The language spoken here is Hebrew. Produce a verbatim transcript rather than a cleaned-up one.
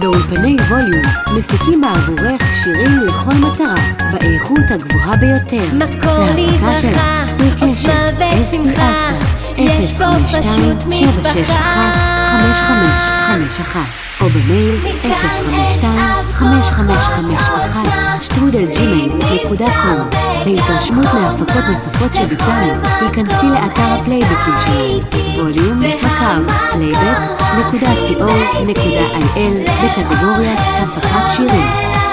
באולפני ווליום מפיקים בעבורך שירים לכל מטרה באיכות הגבוהה ביותר. מקור לברכה, עוצמה ושמחה, יש פה פשוט משפחה. חמש חמש חמש אחת או במייל אפס חמש שתיים חמש חמש חמש אחת שטרודל ג'ימייל נקודה קום. להתרשמות מהפקות נוספות שביצענו, היכנסי לאתר הפלייבקים שלנו ווליום מקו פלייבק נקודה סי או נקודה איי אל בקטגוריית הפקת שירים.